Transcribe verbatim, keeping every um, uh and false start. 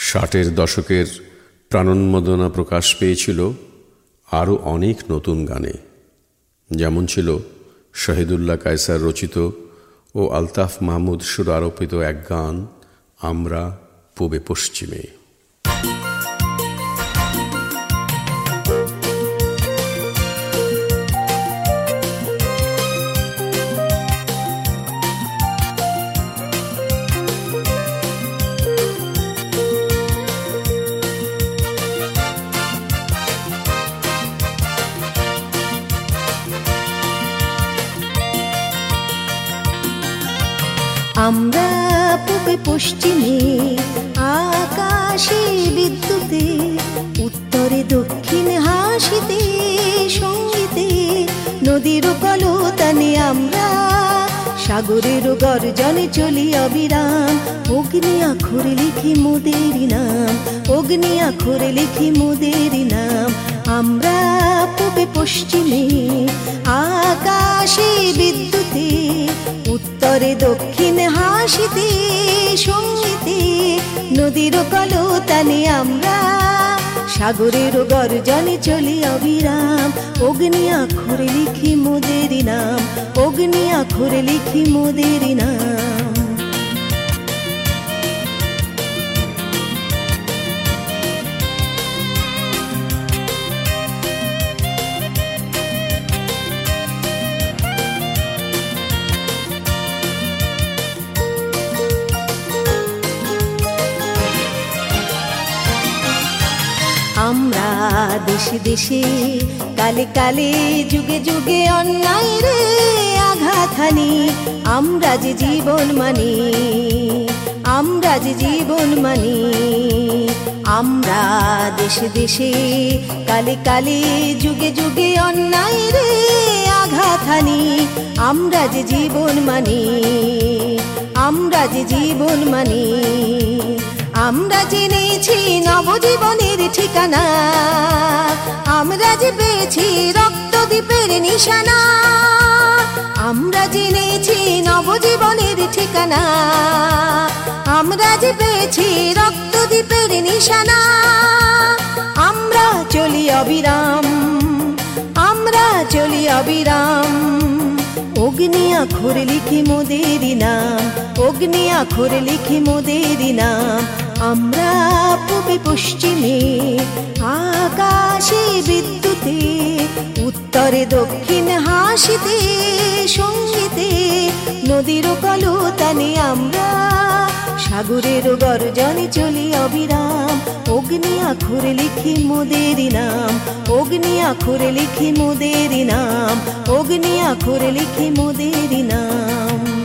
ষাটের দশকের প্রাণোন্মোদনা প্রকাশ পেয়েছিল আরও অনেক নতুন গানে, যেমন ছিল শহীদুল্লাহ কায়সার রচিত ও আলতাফ মাহমুদ সুর আরোপিত এক গান আমরা পূবে পশ্চিমে। আমরা পূবে পশ্চিমে আকাশে বিদ্যুতে, উত্তরে দক্ষিণে হাসিতে সঙ্গীতে, নদীর কলতানে আমরা সাগরের গর্জনে চলি অবিরাম। অগ্নি আখরে লিখি মোদের নাম, অগ্নি আখরে লিখি মোদের নাম। আমরা পূবে পশ্চিমে আকাশে বিদ্যুতে, উত্তরে দক্ষিণে হাসিতে সঙ্গীতে, নদীর কলতানে আমরা সাগরের গর্জনে চলি অবিরাম। অগ্নি আখরে লিখি মোদের নাম, অগ্নি আখরে লিখি মোদের নাম। আমরা দেশে দেশে কালে কালে যুগে যুগে অন্যায় রে আঘাত হানি, আমরা যে জীবন মানি, আমরা যে জীবন মানি। আমরা দেশে দেশে কালে কালে যুগে যুগে অন্যায় রে আঘাত হানি, আমরা যে জীবন মানি, আমরা যে জীবন মানি। আমরা জেনেছি নবজীবনের ঠিকানা, আমরা যে পেয়েছি রক্তদ্বীপের নিশানা। আমরা জেনেছি নবজীবনের ঠিকানা, আমরা যে পেয়েছি রক্তদ্বীপের নিশানা। আমরা চলি অবিরাম, আমরা চলি অবিরাম। অগ্নি আখরে লিখি মোদের নাম, অগ্নি আখরে লিখি মোদের নাম। আমরা পূবে পশ্চিমে আকাশে বিদ্যুতে, উত্তরে দক্ষিণে হাসিতে সঙ্গীতে, নদীর কলতানে আমরা সাগরের গর্জনে চলি অবিরাম। অগ্নি আখরে লিখি মোদের নাম, অগ্নি আখরে লিখি মোদের নাম, অগ্নি আখরে লিখি মোদের নাম।